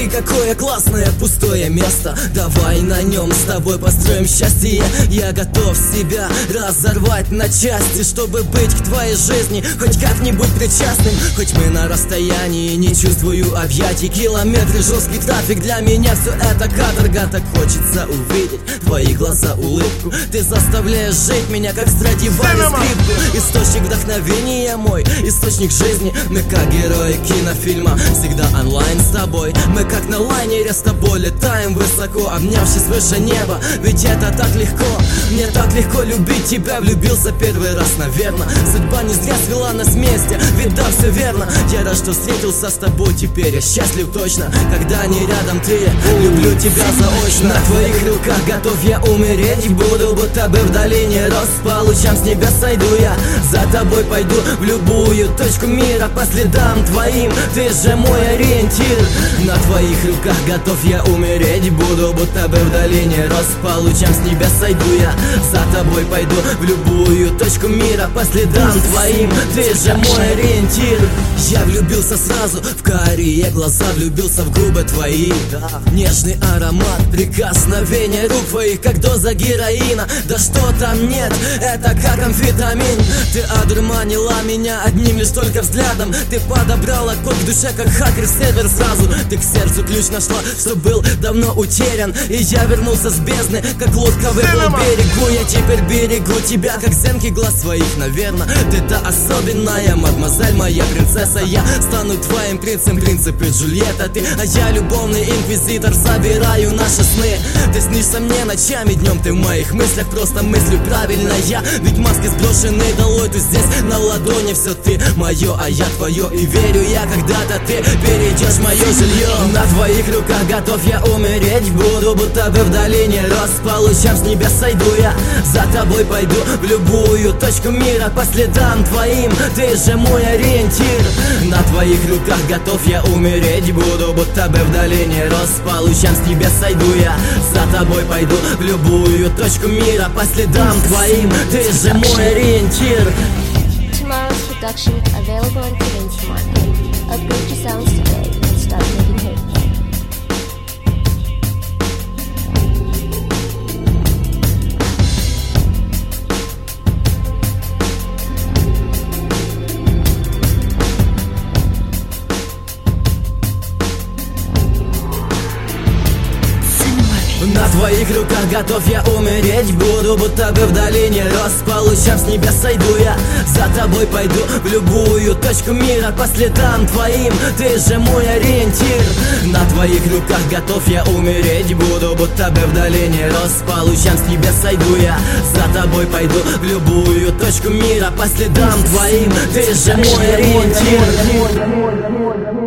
какое классное пустое место. Давай на нем с тобой построим счастье. Я готов себя разорвать на части, чтобы быть к твоей жизни хоть как-нибудь причастным. Хоть мы на расстоянии, не чувствую объятий. Километры, жесткий трафик, для меня все это каторга. Так хочется увидеть в твои глаза улыбку. Ты заставляешь жить меня, как Страдивари скрипку. Источник вдохновения мой, источник жизни. Мы как герои кинофильма, всегда онлайн с тобой. Мы как на лайнере с тобой летаем высоко, обнявшись выше неба. Ведь это так легко, мне так легко любить тебя. Влюбился первый раз, наверно. Судьба не зря свела нас вместе, ведь да, все верно. Я рад, что встретился с тобой, теперь я счастлив точно. Когда не рядом ты, люблю тебя заочно. На твоих руках готов я умереть. Буду будто бы в долине роз, по лучам с небес сойду я. За тобой пойду в любую точку мира, по следам твоим, ты же мой ориентир. На твоих руках готов я умереть. Буду будто бы в долине роз, по лучам с небес сойду я. За тобой пойду в любую точку мира, по следам твоим, ты же мой ориентир. Я влюбился сразу в карие глаза, влюбился в губы твои. Нежный аромат, прикосновение рук твоих, как доза героина. Да что там нет, это как амфетамин. Ты одурманила меня одним лишь только взглядом. Ты подобрала код к душе, как хакер сервер сразу. Ты к сердцу ключ нашла, что был давно утерян. И я вернулся с бездны, как лодка выплыл к берегу. Я теперь берегу тебя, как зенки глаз своих, наверно. Ты-то особенная, мадемуазель, моя принцесса. Я стану твоим принцем, принципе Джульетта ты. А я любовный инквизитор, забираю наши сны. Ты снишься мне ночами, днем ты в моих мыслях. Просто мыслю правильно я, ведь маски сброшены долой. Тут здесь на ладони все ты мое, а я твое. И верю я, когда-то ты перейдешь в мое жилье. На твоих руках готов я умереть. Буду будто бы в долине роз, по лучам с небес сойду я. За тобой пойду в любую точку мира, по следам твоим, ты же мой ориентир. На твоих руках готов я умереть. Буду будто бы в долине роз, по лучам с небес сойду я. За тобой пойду в любую точку мира, по следам твоим, ты же мой ориентир. Tomorrow's production available on Cadence Market. Upgrade your sounds today and start making hits. На твоих руках готов я умереть. Буду будто бы в долине роз, по лучам с небес сойду я. За тобой пойду в любую точку мира, по следам твоим, ты же мой ориентир. На твоих руках готов я умереть. Буду будто бы в долине роз, по лучам с небес сойду я. За тобой пойду в любую точку мира, по следам твоим, ты же мой ориентир.